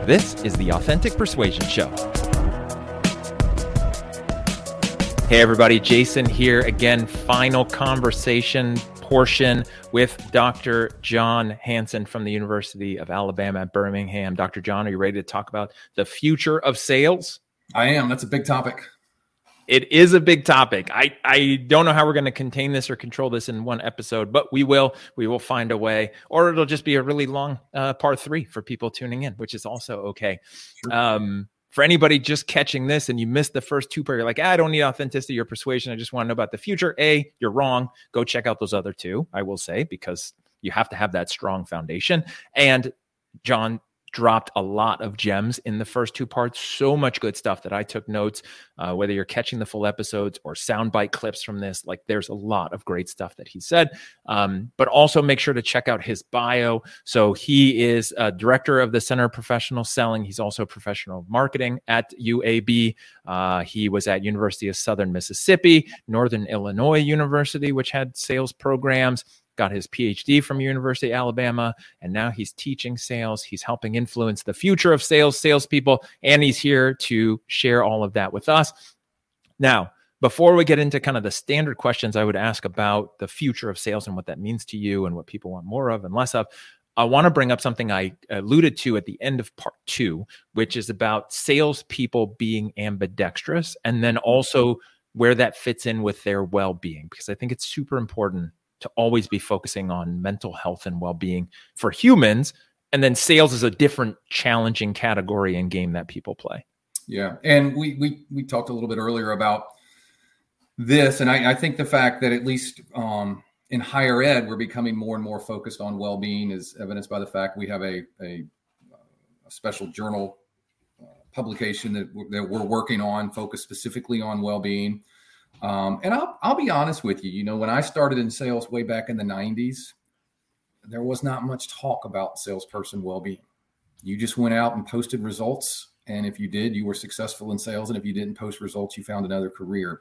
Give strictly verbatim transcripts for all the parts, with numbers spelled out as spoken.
This is the Authentic Persuasion Show. Hey everybody, Jason here again, final conversation portion with Doctor John Hanson from the University of Alabama at Birmingham. Doctor John, are you ready to talk about the future of sales? I am. That's a big topic. It is a big topic. I, I don't know how we're going to contain this or control this in one episode, but we will. We will find a way, or it'll just be a really long uh, part three for people tuning in, which is also okay. Sure. Um, for anybody just catching this and you missed the first two part, you're like, ah, I don't need authenticity or persuasion. I just want to know about the future. A, you're wrong. Go check out those other two, I will say, because you have to have that strong foundation. And John dropped a lot of gems in the first two parts. So much good stuff that I took notes, uh, whether you're catching the full episodes or soundbite clips from this, like there's a lot of great stuff that he said. Um, but also make sure to check out his bio. So he is a director of the Center of Professional Selling. He's also professional marketing at U A B. Uh, he was at University of Southern Mississippi, Northern Illinois University, which had sales programs. Got his P H D from University of Alabama, and now he's teaching sales. He's helping influence the future of sales, salespeople, and he's here to share all of that with us. Now, before we get into kind of the standard questions I would ask about the future of sales and what that means to you and what people want more of and less of, I want to bring up something I alluded to at the end of part two, which is about salespeople being ambidextrous, and then also where that fits in with their well-being, because I think it's super important to always be focusing on mental health and well-being for humans. And then sales is a different challenging category and game that people play. Yeah. And we we we talked a little bit earlier about this. And I, I think the fact that at least um, in higher ed, we're becoming more and more focused on well-being is evidenced by the fact we have a, a, a special journal uh, publication that, that we're working on, focused specifically on well-being. Um, and I'll, I'll be honest with you, you know, when I started in sales way back in the nineties, there was not much talk about salesperson well-being. You just went out and posted results. And if you did, you were successful in sales. And if you didn't post results, you found another career.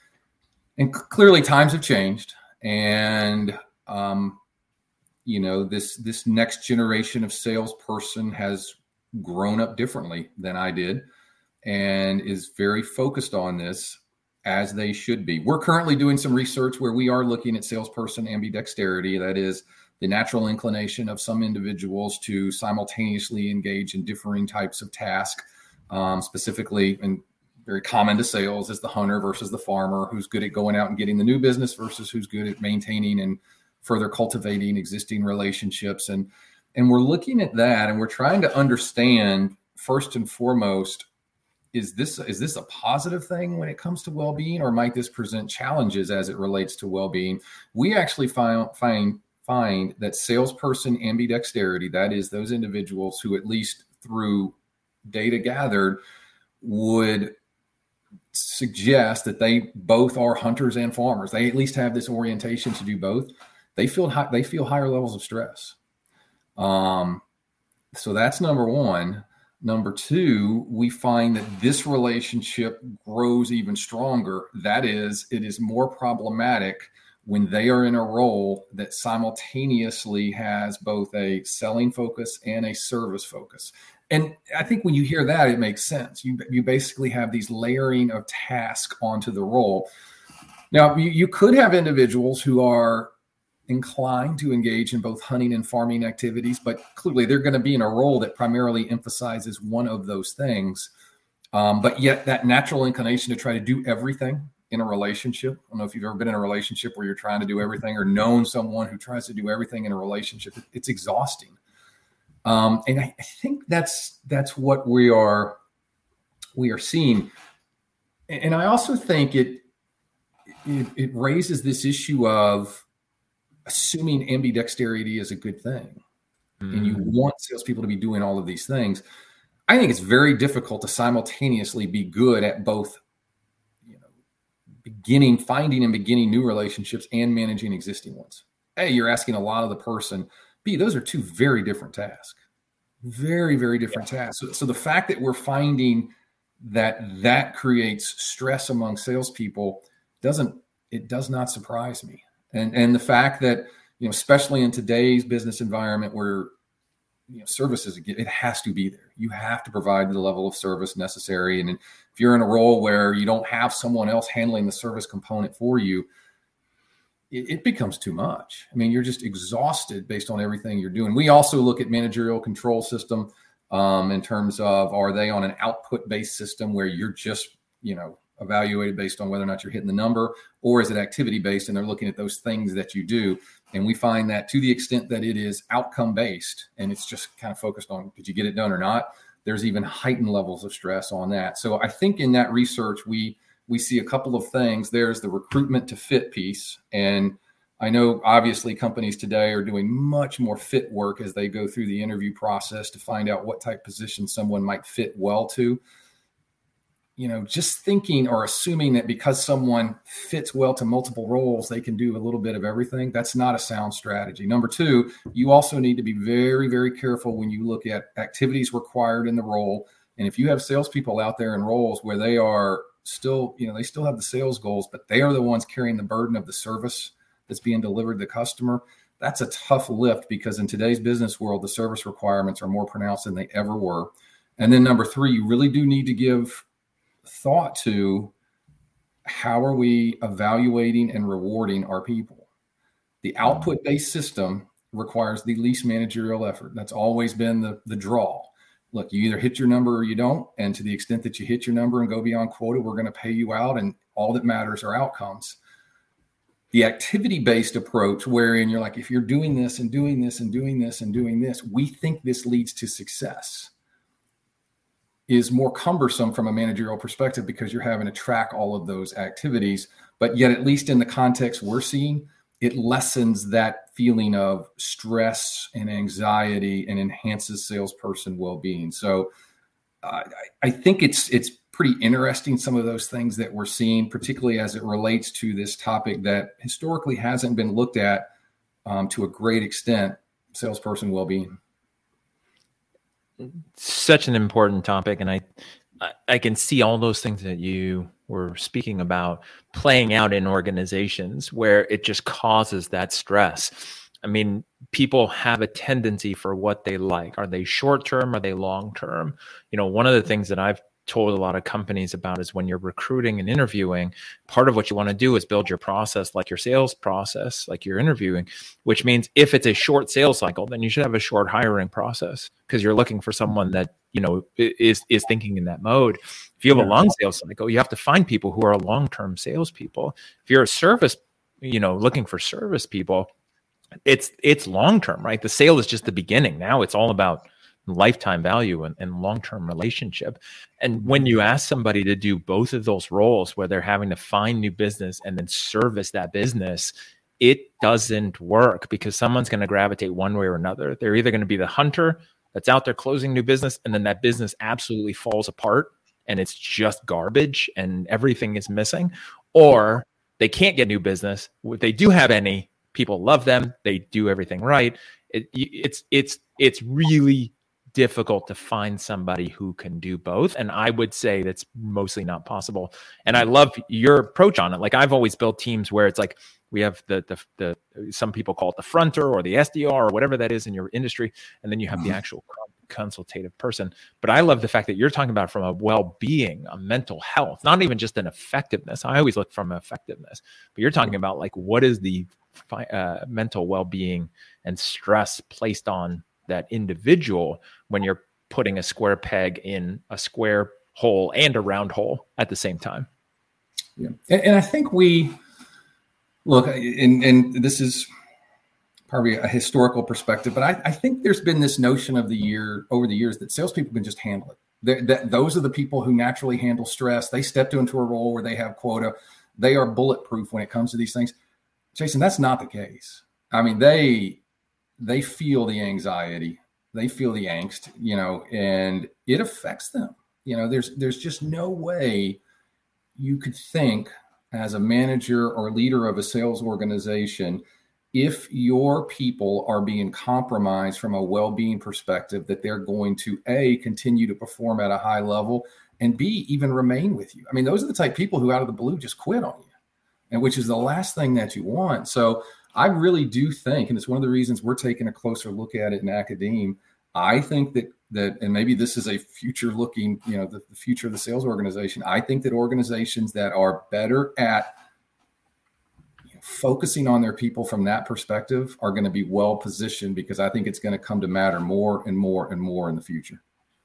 And c- clearly times have changed. And, um, you know, this, this next generation of salesperson has grown up differently than I did and is very focused on this, as they should be. We're currently doing some research where we are looking at salesperson ambidexterity. That is the natural inclination of some individuals to simultaneously engage in differing types of tasks. Um, specifically, and very common to sales, is the hunter versus the farmer, who's good at going out and getting the new business versus who's good at maintaining and further cultivating existing relationships. And, and we're looking at that, and we're trying to understand, first and foremost, Is this is this a positive thing when it comes to well-being, or might this present challenges as it relates to well-being? We actually find find find that salesperson ambidexterity, that is those individuals who, at least through data gathered, would suggest that they both are hunters and farmers. They at least have this orientation to do both. They feel high, they feel higher levels of stress. Um, so that's number one. Number two, we find that this relationship grows even stronger. That is, it is more problematic when they are in a role that simultaneously has both a selling focus and a service focus. And I think when you hear that, it makes sense. You, you basically have these layering of tasks onto the role. Now, you, you could have individuals who are inclined to engage in both hunting and farming activities, but clearly they're going to be in a role that primarily emphasizes one of those things. Um, but yet that natural inclination to try to do everything in a relationship. I don't know if you've ever been in a relationship where you're trying to do everything, or known someone who tries to do everything in a relationship. It's exhausting. Um, and I, I think that's, that's what we are, we are seeing. And I also think it, it, it raises this issue of assuming ambidexterity is a good thing, mm. and you want salespeople to be doing all of these things. I think it's very difficult to simultaneously be good at both, you know, beginning, finding and beginning new relationships and managing existing ones. A, you're asking a lot of the person. B, those are two very different tasks. Very, very different yeah. tasks. So, so the fact that we're finding that that creates stress among salespeople doesn't, it does not surprise me. And and the fact that, you know, especially in today's business environment where you know, service is, it has to be there. You have to provide the level of service necessary. And if you're in a role where you don't have someone else handling the service component for you, it, it becomes too much. I mean, you're just exhausted based on everything you're doing. We also look at managerial control system um, in terms of, are they on an output-based system where you're just, you know, evaluated based on whether or not you're hitting the number, or is it activity-based and they're looking at those things that you do? And we find that to the extent that it is outcome-based and it's just kind of focused on, did you get it done or not? There's even heightened levels of stress on that. So I think in that research, we we see a couple of things. There's the recruitment to fit piece. And I know obviously companies today are doing much more fit work as they go through the interview process to find out what type of position someone might fit well to. You know, just thinking or assuming that because someone fits well to multiple roles, they can do a little bit of everything. That's not a sound strategy. Number two, you also need to be very, very careful when you look at activities required in the role. And if you have salespeople out there in roles where they are still, you know, they still have the sales goals, but they are the ones carrying the burden of the service that's being delivered to the customer, that's a tough lift, because in today's business world, the service requirements are more pronounced than they ever were. And then number three, you really do need to give thought to, how are we evaluating and rewarding our people? The output-based system requires the least managerial effort. That's always been the, the draw. Look, you either hit your number or you don't. And to the extent that you hit your number and go beyond quota, we're going to pay you out. And all that matters are outcomes. The activity-based approach, wherein you're like, if you're doing this and doing this and doing this and doing this, we think this leads to success, is more cumbersome from a managerial perspective, because you're having to track all of those activities. But yet, at least in the context we're seeing, it lessens that feeling of stress and anxiety and enhances salesperson well-being. So uh, I, I think it's it's pretty interesting, some of those things that we're seeing, particularly as it relates to this topic that historically hasn't been looked at um, to a great extent, salesperson well-being. Such an important topic. And I, I can see all those things that you were speaking about playing out in organizations where it just causes that stress. I mean, people have a tendency for what they like. Are they short-term? Are they long-term? You know, one of the things that I've told a lot of companies about is, when you're recruiting and interviewing, part of what you want to do is build your process like your sales process, like you're interviewing, which means if it's a short sales cycle, then you should have a short hiring process, because you're looking for someone that, you know, is, is thinking in that mode. If you have yeah. a long sales cycle, you have to find people who are long-term salespeople. If you're a service, you know, looking for service people, it's, it's long-term, right? The sale is just the beginning. Now it's all about lifetime value and, and long-term relationship. And when you ask somebody to do both of those roles, where they're having to find new business and then service that business, it doesn't work, because someone's going to gravitate one way or another. They're either going to be the hunter that's out there closing new business, and then that business absolutely falls apart and it's just garbage and everything is missing, or they can't get new business. If they do have any, people love them, they do everything right. It, it's it's it's really difficult to find somebody who can do both. And I would say that's mostly not possible. And I love your approach on it. Like, I've always built teams where it's like, we have the, the, the, some people call it the fronter or the S D R or whatever that is in your industry. And then you have the actual consultative person. But I love the fact that you're talking about from a well-being, a mental health, not even just an effectiveness. I always look from effectiveness, but you're talking about like, what is the uh, mental well-being and stress placed on that individual when you're putting a square peg in a square hole and a round hole at the same time. Yeah. And, and I think we look, and, and this is probably a historical perspective, but I, I think there's been this notion of the year over the years that salespeople can just handle it. That, that those are the people who naturally handle stress. They step into a role where they have quota. They are bulletproof when it comes to these things. Jason, that's not the case. I mean, they, they feel the anxiety, they feel the angst, you know, and it affects them. You know, there's, there's just no way you could think as a manager or leader of a sales organization, if your people are being compromised from a well-being perspective, that they're going to A, continue to perform at a high level, and B, even remain with you. I mean, those are the type of people who out of the blue just quit on you, and which is the last thing that you want. So I really do think, and it's one of the reasons we're taking a closer look at it in academia, I think that that, and maybe this is a future looking, you know, the, the future of the sales organization. I think that organizations that are better at you know, focusing on their people from that perspective are going to be well positioned, because I think it's going to come to matter more and more and more in the future.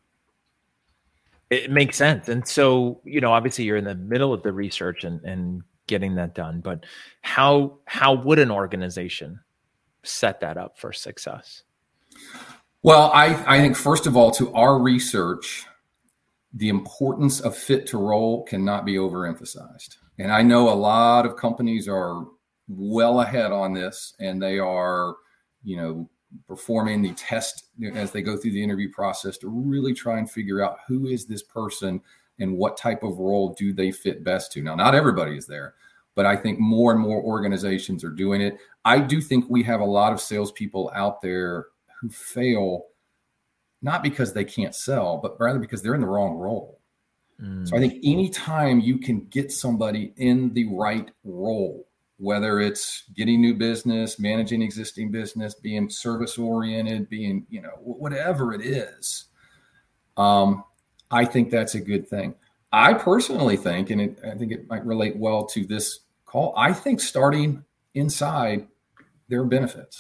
It makes sense. And so, you know, obviously you're in the middle of the research and, and getting that done, but how, how would an organization set that up for success? Well, I, I think, first of all, to our research, the importance of fit to role cannot be overemphasized. And I know a lot of companies are well ahead on this, and they are, you know, performing the test as they go through the interview process to really try and figure out who is this person and what type of role do they fit best to. Now, not everybody is there, but I think more and more organizations are doing it. I do think we have a lot of salespeople out there who fail, not because they can't sell, but rather because they're in the wrong role. Mm. So I think anytime you can get somebody in the right role, whether it's getting new business, managing existing business, being service oriented, being, you know, whatever it is, um, I think that's a good thing. I personally think, and it, I think it might relate well to this call, I think starting inside, there are benefits.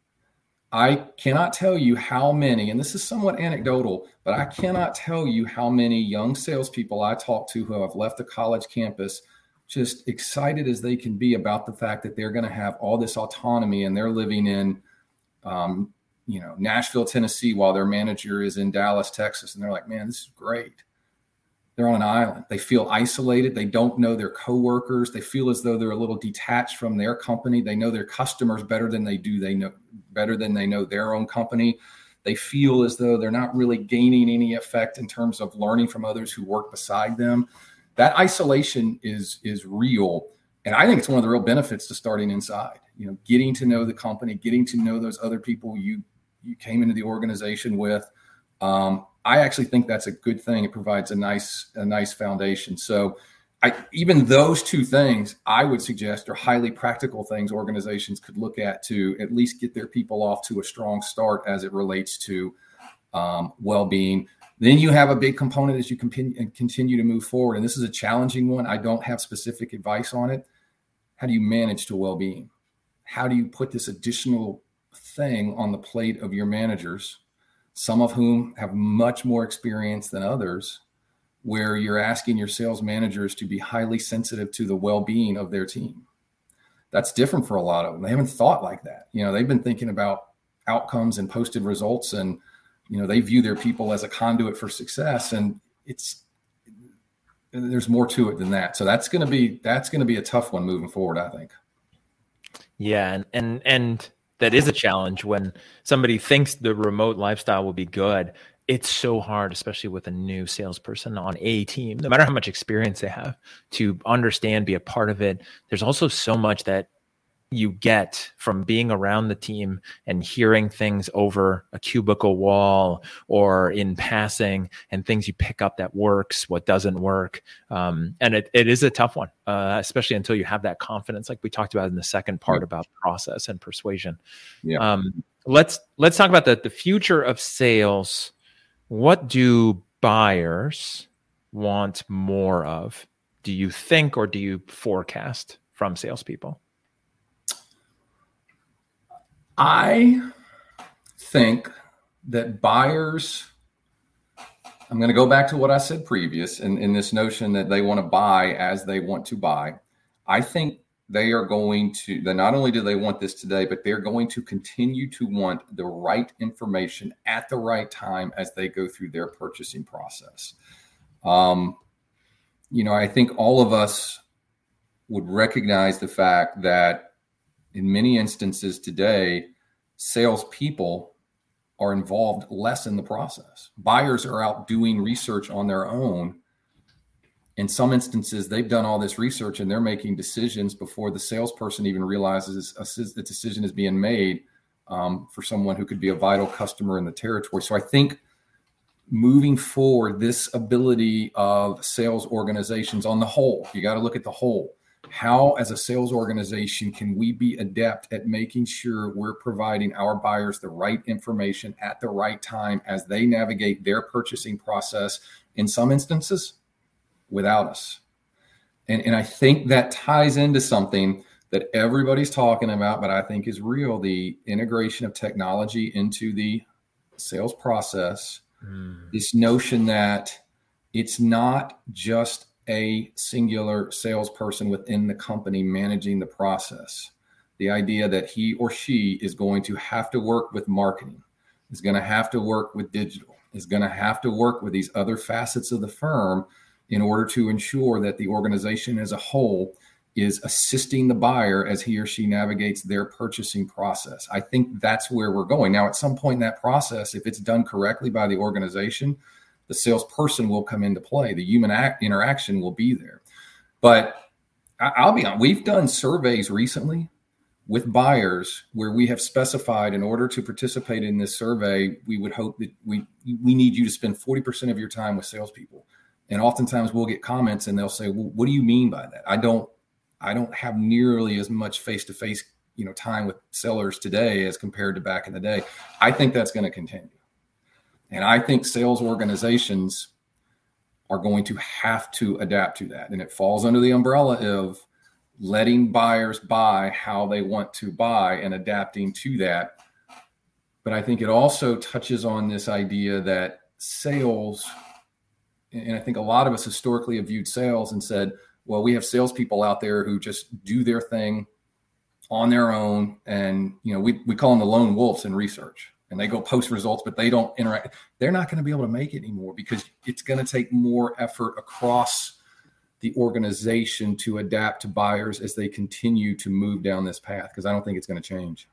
I cannot tell you how many, and this is somewhat anecdotal, but I cannot tell you how many young salespeople I talk to who have left the college campus just excited as they can be about the fact that they're going to have all this autonomy, and they're living in, um, you know, Nashville, Tennessee, while their manager is in Dallas, Texas. And they're like, man, this is great. They're on an island. They feel isolated. They don't know their coworkers. They feel as though they're a little detached from their company. They know their customers better than they do. They know better than they know their own company. They feel as though they're not really gaining any effect in terms of learning from others who work beside them. That isolation is, is real. And I think it's one of the real benefits to starting inside, you know, getting to know the company, getting to know those other people you, you came into the organization with. Um, I actually think that's a good thing. It provides a nice, a nice foundation. So I, even those two things, I would suggest, are highly practical things organizations could look at to at least get their people off to a strong start as it relates to um, well-being. Then you have a big component as you continue, continue to move forward. And this is a challenging one. I don't have specific advice on it. How do you manage to well-being? How do you put this additional thing on the plate of your managers, some of whom have much more experience than others, where you're asking your sales managers to be highly sensitive to the well-being of their team? That's different for a lot of them. They haven't thought like that. You know, they've been thinking about outcomes and posted results, and, you know, they view their people as a conduit for success. And it's, there's more to it than that. So that's going to be, that's going to be a tough one moving forward, I think. Yeah. And, and, and that is a challenge when somebody thinks the remote lifestyle will be good. It's so hard, especially with a new salesperson on a team, no matter how much experience they have, to understand, be a part of it. There's also so much that you get from being around the team and hearing things over a cubicle wall or in passing, and things you pick up that works, what doesn't work. Um, and it, it is a tough one, uh, especially until you have that confidence, like we talked about in the second part, yeah, about process and persuasion. Yeah. Um, let's, let's talk about the, the future of sales. What do buyers want more of, do you think, or do you forecast from salespeople? I think that buyers, I'm going to go back to what I said previous in, in this notion that they want to buy as they want to buy. I think they are going to, that not only do they want this today, but they're going to continue to want the right information at the right time as they go through their purchasing process. Um, you know, I think all of us would recognize the fact that in many instances today, salespeople are involved less in the process. Buyers are out doing research on their own. In some instances, they've done all this research and they're making decisions before the salesperson even realizes a, a decision is being made um, for someone who could be a vital customer in the territory. So I think moving forward, this ability of sales organizations on the whole, you got to look at the whole, How, as a sales organization, can we be adept at making sure we're providing our buyers the right information at the right time as they navigate their purchasing process, in some instances, without us? And, and I think that ties into something that everybody's talking about, but I think is real, the integration of technology into the sales process. Mm. This notion that it's not just a singular salesperson within the company managing the process. The idea that he or she is going to have to work with marketing, is going to have to work with digital, is going to have to work with these other facets of the firm in order to ensure that the organization as a whole is assisting the buyer as he or she navigates their purchasing process. I think that's where we're going. Now, at some point in that process, if it's done correctly by the organization, the salesperson will come into play. The human act, interaction will be there. But I, I'll be honest, we've done surveys recently with buyers where we have specified, in order to participate in this survey, we would hope that we we need you to spend forty percent of your time with salespeople. And oftentimes we'll get comments and they'll say, well, what do you mean by that? I don't I don't have nearly as much face-to-face, you know, time with sellers today as compared to back in the day. I think that's going to continue. And I think sales organizations are going to have to adapt to that. And it falls under the umbrella of letting buyers buy how they want to buy and adapting to that. But I think it also touches on this idea that sales, and I think a lot of us historically have viewed sales and said, well, we have salespeople out there who just do their thing on their own. And, you know, we, we call them the lone wolves in research. And they go post results, but they don't interact. They're not going to be able to make it anymore because it's going to take more effort across the organization to adapt to buyers as they continue to move down this path, because I don't think it's going to change.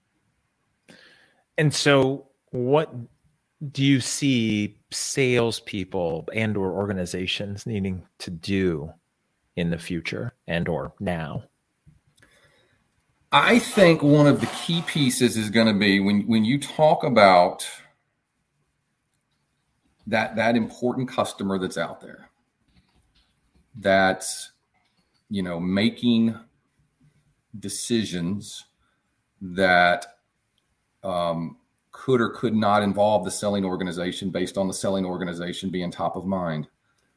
And so what do you see salespeople and or organizations needing to do in the future and or now? I think one of the key pieces is going to be when, when you talk about that, that important customer that's out there, that's, you know, making decisions that um, could or could not involve the selling organization based on the selling organization being top of mind.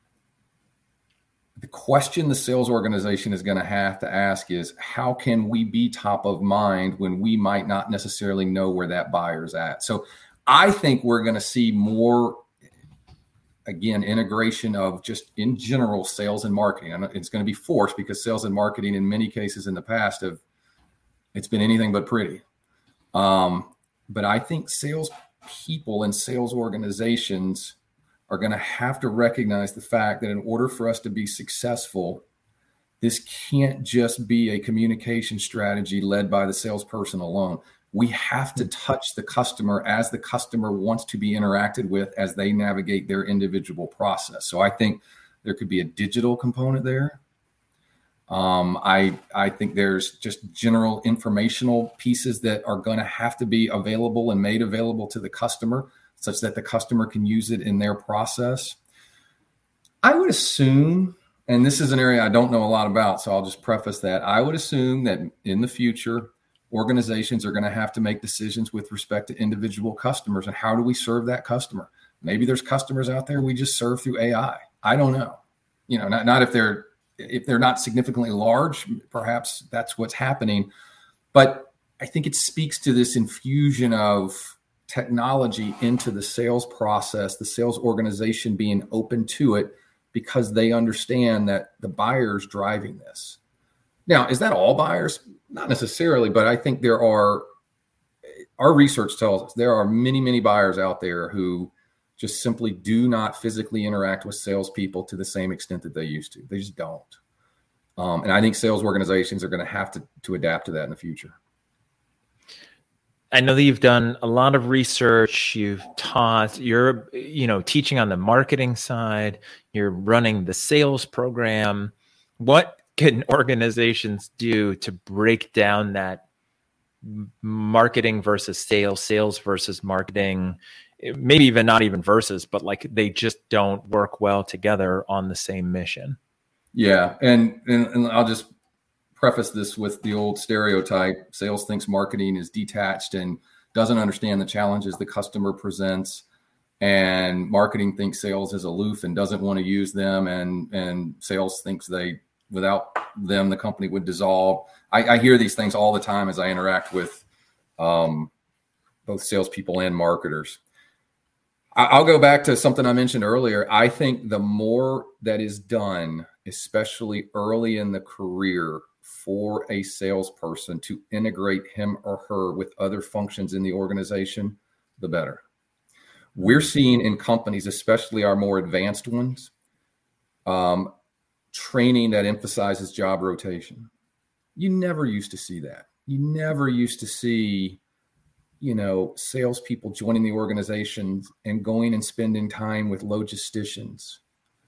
The question the sales organization is going to have to ask is, how can we be top of mind when we might not necessarily know where that buyer's at? So I think we're going to see more, again, integration of just in general sales and marketing. And it's going to be forced because sales and marketing in many cases in the past have, it's been anything but pretty. Um, but I think sales people and sales organizations are going to have to recognize the fact that in order for us to be successful, this can't just be a communication strategy led by the salesperson alone. We have to touch the customer as the customer wants to be interacted with as they navigate their individual process. So I think there could be a digital component there. Um, I, I think there's just general informational pieces that are going to have to be available and made available to the customer, such that the customer can use it in their process. I would assume, and this is an area I don't know a lot about, so I'll just preface that. I would assume that in the future, organizations are going to have to make decisions with respect to individual customers and how do we serve that customer. Maybe there's customers out there we just serve through A I. I don't know. You know, not, not if they're if they're not significantly large, perhaps that's what's happening. But I think it speaks to this infusion of technology into the sales process, the sales organization being open to it because they understand that the buyer's driving this. Now, is that all buyers? Not necessarily, but I think there are, our research tells us there are many, many buyers out there who just simply do not physically interact with salespeople to the same extent that they used to. They just don't. Um, and I think sales organizations are going to have to, to adapt to that in the future. I know that you've done a lot of research, you've taught, you're, you know, teaching on the marketing side, you're running the sales program. What can organizations do to break down that marketing versus sales, sales versus marketing, maybe even not even versus, but like they just don't work well together on the same mission? Yeah. And, and, and I'll just preface this with the old stereotype: sales thinks marketing is detached and doesn't understand the challenges the customer presents, and marketing thinks sales is aloof and doesn't want to use them, and and sales thinks they without them the company would dissolve. I, I hear these things all the time as I interact with um, both salespeople and marketers. I, I'll go back to something I mentioned earlier. I think the more that is done, especially early in the career, for a salesperson to integrate him or her with other functions in the organization, the better. We're seeing in companies, especially our more advanced ones, um, training that emphasizes job rotation. You never used to see that. You never used to see, you know, salespeople joining the organization and going and spending time with logisticians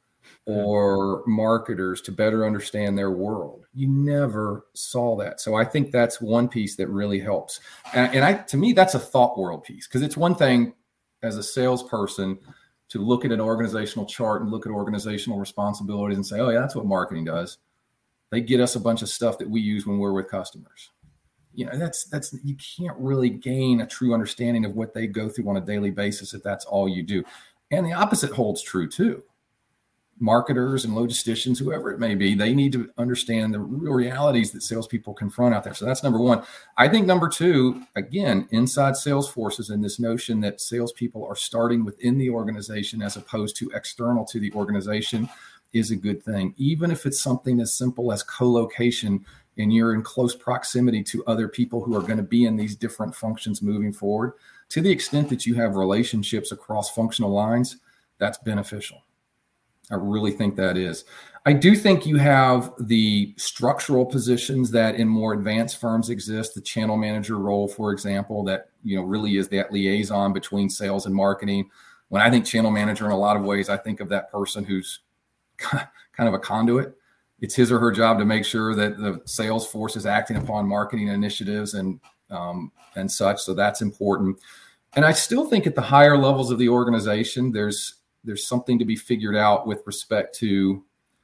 or marketers to better understand their world. You never saw that. So I think that's one piece that really helps. And, and I, to me, that's a thought world piece, because it's one thing as a salesperson to look at an organizational chart and look at organizational responsibilities and say, oh yeah, that's what marketing does. They get us a bunch of stuff that we use when we're with customers. You know, that's, that's, you can't really gain a true understanding of what they go through on a daily basis if that's all you do. And the opposite holds true too. Marketers and logisticians, whoever it may be, they need to understand the real realities that salespeople confront out there. So that's number one. I think number two, again, inside sales forces, and this notion that salespeople are starting within the organization as opposed to external to the organization is a good thing. Even if it's something as simple as co-location and you're in close proximity to other people who are going to be in these different functions moving forward, to the extent that you have relationships across functional lines, that's beneficial. I really think that is. I do think you have the structural positions that in more advanced firms exist, the channel manager role, for example, that, you know, really is that liaison between sales and marketing. When I think channel manager, in a lot of ways, I think of that person who's kind of a conduit. It's his or her job to make sure that the sales force is acting upon marketing initiatives and um, and such. So that's important. And I still think at the higher levels of the organization, there's there's something to be figured out with respect to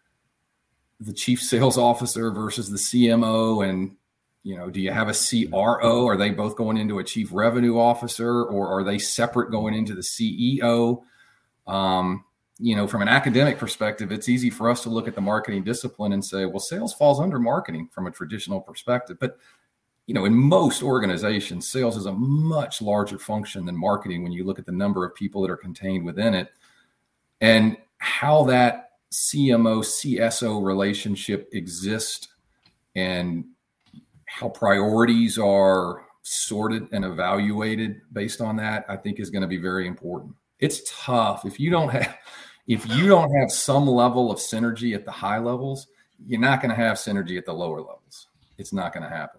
the chief sales officer versus the C M O. And, you know, do you have a C R O? Are they both going into a chief revenue officer, or are they separate going into the C E O? Um, you know, from an academic perspective, it's easy for us to look at the marketing discipline and say, well, sales falls under marketing from a traditional perspective. But, you know, in most organizations, sales is a much larger function than marketing when you look at the number of people that are contained within it. And how that C M O C S O relationship exists and how priorities are sorted and evaluated based on that, I think is going to be very important. It's tough. If you don't have, if you don't have some level of synergy at the high levels, you're not going to have synergy at the lower levels. It's not going to happen.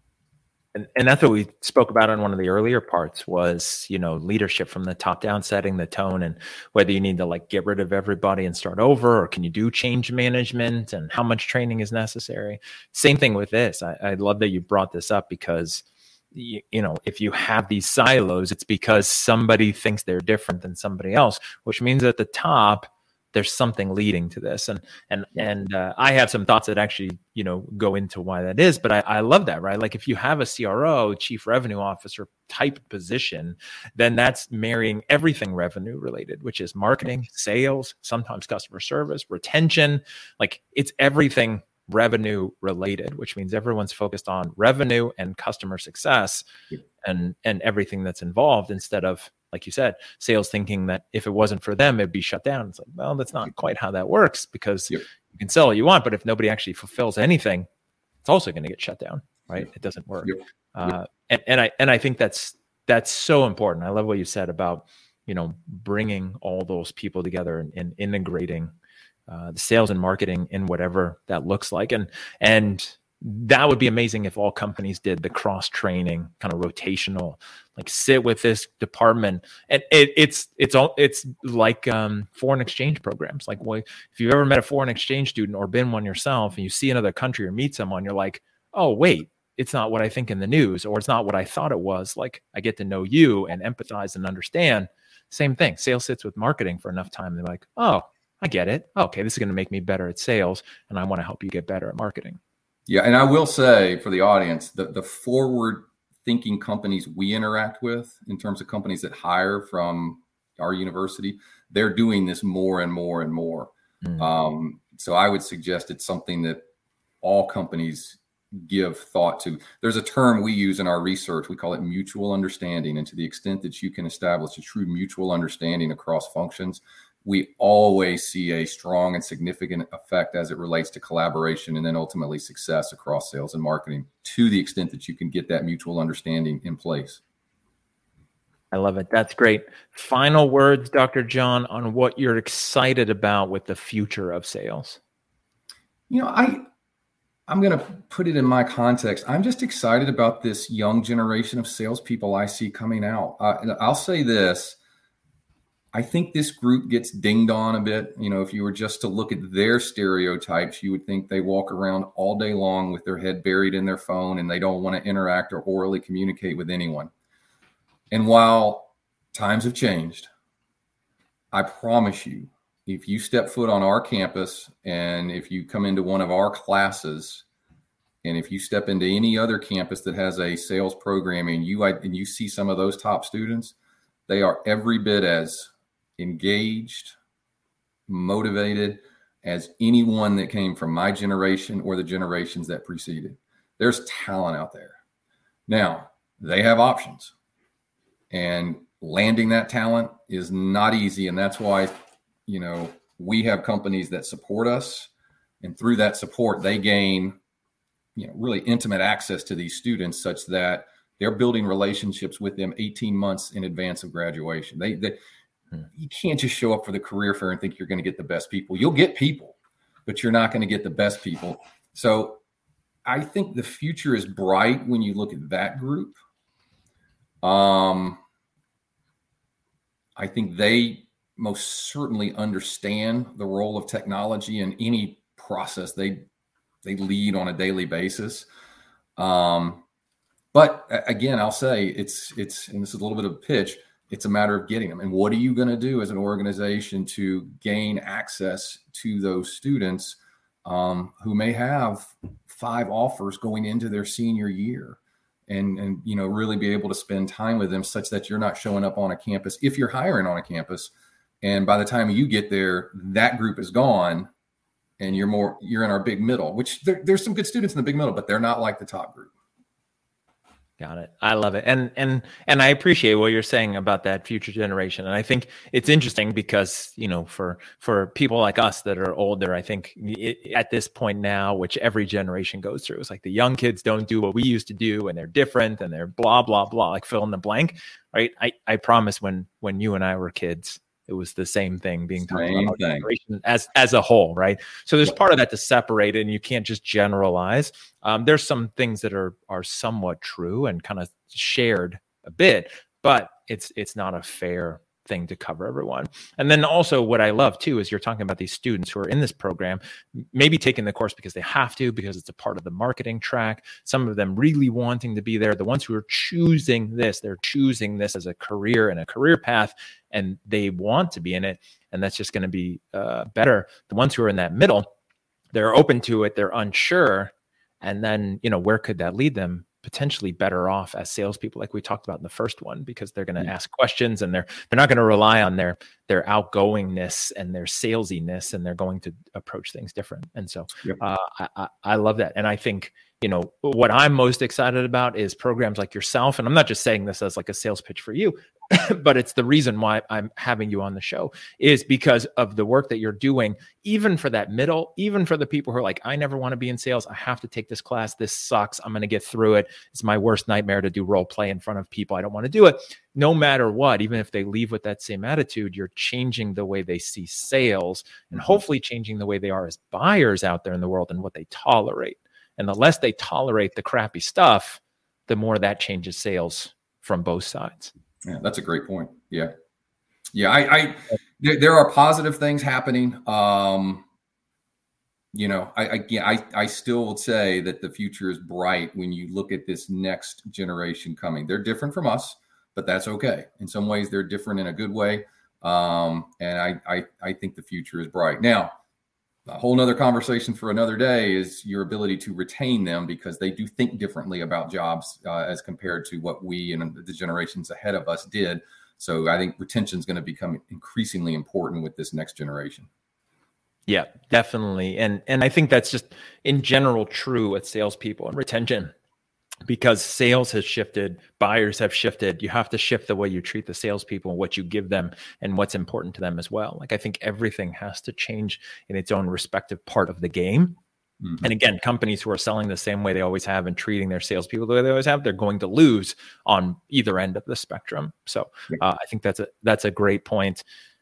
And, and that's what we spoke about on one of the earlier parts was, you know, leadership from the top down, setting the tone, and whether you need to like get rid of everybody and start over, or can you do change management, and how much training is necessary. Same thing with this. I, I love that you brought this up, because, you, you know, if you have these silos, it's because somebody thinks they're different than somebody else, which means at the top, there's something leading to this. And, and, and, uh, I have some thoughts that actually, you know, go into why that is, but I, I love that, right? Like if you have a C R O, chief revenue officer type position, then that's marrying everything revenue related, which is marketing, sales, sometimes customer service, retention, like it's everything revenue related, which means everyone's focused on revenue and customer success and, and everything that's involved, instead of, like you said, sales thinking that if it wasn't for them, it'd be shut down. It's like, well, that's not quite how that works, because yep. you can sell all you want, but if nobody actually fulfills anything, it's also going to get shut down, right? Yep. It doesn't work. Yep. Uh, yep. And, and I and I think that's that's so important. I love what you said about, you know, bringing all those people together and, and integrating uh, the sales and marketing in whatever that looks like, and and. That would be amazing if all companies did the cross training, kind of rotational, like sit with this department. And it, it's it's all it's like um, foreign exchange programs. Like, well, if you've ever met a foreign exchange student or been one yourself, and you see another country or meet someone, you're like, oh wait, it's not what I think in the news, or it's not what I thought it was. Like, I get to know you and empathize and understand. Same thing. Sales sits with marketing for enough time, they're like, oh, I get it. Okay, this is going to make me better at sales, and I want to help you get better at marketing. Yeah. And I will say for the audience that the forward thinking companies we interact with in terms of companies that hire from our university, they're doing this more and more and more. Mm. Um, so I would suggest it's something that all companies give thought to. There's a term we use in our research. We call it mutual understanding. And to the extent that you can establish a true mutual understanding across functions, we always see a strong and significant effect as it relates to collaboration and then ultimately success across sales and marketing, to the extent that you can get that mutual understanding in place. I love it. That's great. Final words, Doctor John, on what you're excited about with the future of sales. You know, I, I'm going to put it in my context. I'm just excited about this young generation of salespeople I see coming out. Uh, I'll say this. I think this group gets dinged on a bit. You know, if you were just to look at their stereotypes, you would think they walk around all day long with their head buried in their phone and they don't want to interact or orally communicate with anyone. And while times have changed, I promise you, if you step foot on our campus and if you come into one of our classes, and if you step into any other campus that has a sales program and you and you see some of those top students, they are every bit as engaged, motivated as anyone that came from my generation or the generations that preceded. There's talent out there. Now, they have options, and landing that talent is not easy. And that's why, you know, we have companies that support us, and through that support, they gain, you know, really intimate access to these students such that they're building relationships with them eighteen months in advance of graduation. They, they hmm. You can't just show up for the career fair and think you're going to get the best people. You'll get people, but you're not going to get the best people. So I think the future is bright when you look at that group. Um, I think they most certainly understand the role of technology in any process they they lead on a daily basis. Um, But again, I'll say it's, it's, and this is a little bit of a pitch, it's a matter of getting them. And what are you going to do as an organization to gain access to those students um, who may have five offers going into their senior year, and, and, you know, really be able to spend time with them such that you're not showing up on a campus, if you're hiring on a campus, and by the time you get there, that group is gone and you're more, you're in our big middle, which there, there's some good students in the big middle, but they're not like the top group. Got it. I love it. And, and, and I appreciate what you're saying about that future generation. And I think it's interesting because, you know, for, for people like us that are older, I think it, at this point now, which every generation goes through, it's like the young kids don't do what we used to do, and they're different and they're blah, blah, blah, like fill in the blank. Right. I, I promise when, when you and I were kids, it was the same thing being talked same about thing. as as a whole, right? So there's part of that to separate it, and you can't just generalize. Um, there's some things that are are somewhat true and kind of shared a bit, but it's it's not a fair thing to cover everyone. And then also what I love too is you're talking about these students who are in this program, maybe taking the course because they have to, because it's a part of the marketing track. Some of them really wanting to be there. The ones who are choosing this, they're choosing this as a career and a career path, and they want to be in it. And that's just going to be uh, better. The ones who are in that middle, they're open to it. They're unsure. And then, you know, where could that lead them? Potentially better off as salespeople, like we talked about in the first one, because they're going to ask questions, and they're they're not going to rely on their their outgoingness and their salesiness, and they're going to approach things different. And so yep. uh, I, I love that. And I think, you know, what I'm most excited about is programs like yourself. And I'm not just saying this as like a sales pitch for you, but it's the reason why I'm having you on the show, is because of the work that you're doing, even for that middle, even for the people who are like, I never want to be in sales. I have to take this class. This sucks. I'm going to get through it. It's my worst nightmare to do role play in front of people. I don't want to do it. No matter what, even if they leave with that same attitude, you're changing the way they see sales, and hopefully changing the way they are as buyers out there in the world and what they tolerate. And the less they tolerate the crappy stuff, the more that changes sales from both sides. Yeah, that's a great point. Yeah. Yeah. I, I there, there are positive things happening. Um, you know, I, I, I, I still would say that the future is bright when you look at this next generation coming. They're different from us, but that's okay. In some ways, they're different in a good way. Um, and I, I, I think the future is bright. Now, a whole nother conversation for another day, is your ability to retain them, because they do think differently about jobs uh, as compared to what we and the generations ahead of us did. So I think retention is going to become increasingly important with this next generation. Yeah, definitely. And and I think that's just in general true with salespeople and retention, because sales has shifted, buyers have shifted. You have to shift the way you treat the salespeople, what you give them, and what's important to them as well. Like, I think everything has to change in its own respective part of the game. Mm-hmm. And again, companies who are selling the same way they always have and treating their salespeople the way they always have, they're going to lose on either end of the spectrum. So uh, I think that's a that's a great point.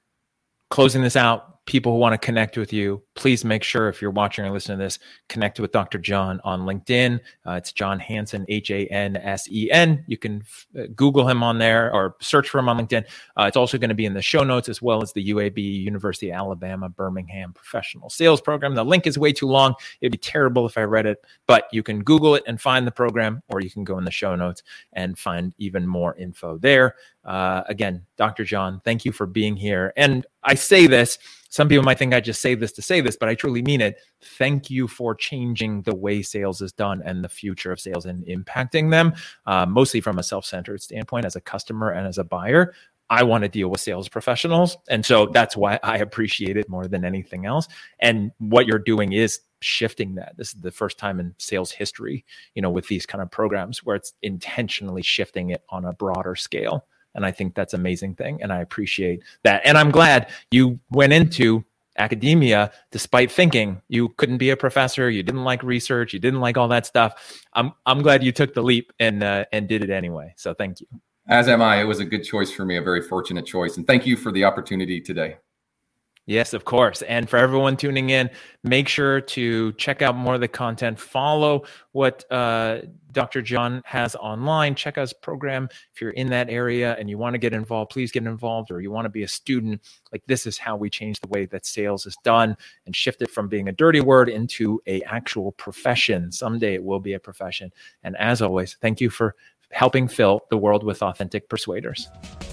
Closing this out, people who want to connect with you, please make sure, if you're watching or listening to this, connect with Doctor John on LinkedIn. Uh, it's John Hansen, H A N S E N. You can f- Google him on there or search for him on LinkedIn. Uh, it's also going to be in the show notes, as well as the U A B, University of Alabama, Birmingham Professional Sales Program. The link is way too long. It'd be terrible if I read it, but you can Google it and find the program, or you can go in the show notes and find even more info there. Uh, again, Doctor John, thank you for being here. And I say this, some people might think I just say this to say this, but I truly mean it. Thank you for changing the way sales is done and the future of sales and impacting them, uh, mostly from a self-centered standpoint as a customer and as a buyer. I want to deal with sales professionals. And so that's why I appreciate it more than anything else. And what you're doing is shifting that. This is the first time in sales history, you know, with these kind of programs where it's intentionally shifting it on a broader scale. And I think that's an amazing thing. And I appreciate that. And I'm glad you went into academia despite thinking you couldn't be a professor, you didn't like research, you didn't like all that stuff. I'm I'm glad you took the leap and uh, and did it anyway. So thank you. As am I. It was a good choice for me, a very fortunate choice. And thank you for the opportunity today. Yes, of course. And for everyone tuning in, make sure to check out more of the content. Follow what uh, Doctor John has online. Check out his program. If you're in that area and you want to get involved, please get involved, or you want to be a student. Like, this is how we change the way that sales is done and shift it from being a dirty word into a actual profession. Someday it will be a profession. And as always, thank you for helping fill the world with authentic persuaders.